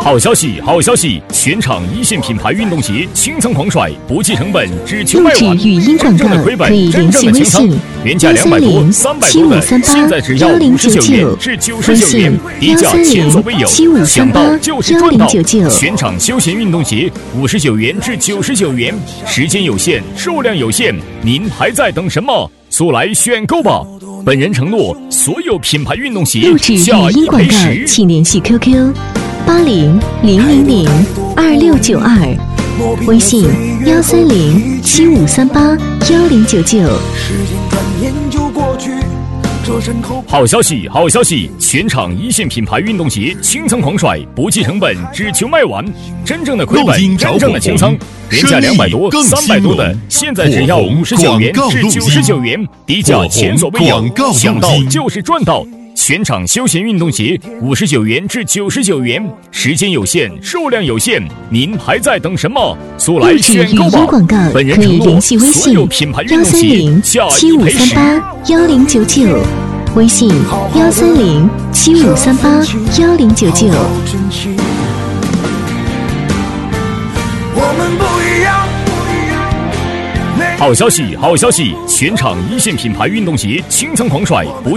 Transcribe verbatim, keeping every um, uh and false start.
好消息，好消息！全场一线品牌运动鞋清仓狂甩，不计成本，只求卖完。 语音广告可以联系微信原价两百多、三百多的，现在只要五十九元至九十九元，低价前所未有。想到就是赚到！全场休闲运动鞋五十九元至九十九元，时间有限，数量有限，您还在等什么？速来选购吧！本人承诺，所有品牌运动鞋下一赔十。 请联系 Q Q 八零零零零二六九二，微信幺三零七五三八幺零九九。 好消息，好消息！全场一线品牌运动鞋清仓狂甩，不计成本，只求卖完。真正的亏本，真正的清仓，原价两百多、三百多的，现在只要五十九元至九十九元，低价前所未有。想到就是赚到！全场休闲运动鞋五十九元至九十九元，时间有限，数量有限，您还在等什么？速来选购吧！本人承诺，所有品牌运动鞋下一赔十。 幺零九九，微信幺三零七五三八幺零九九。 好消息，好消息！全场一线品牌运动鞋清仓狂甩，不